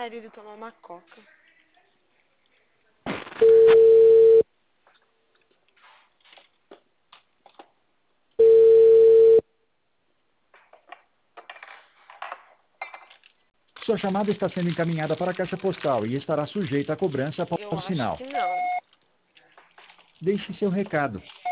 gostaria de tomar uma coca. Sua chamada está sendo encaminhada para a caixa postal e estará sujeita a cobrança após Eu o acho sinal. que não. Deixe seu recado.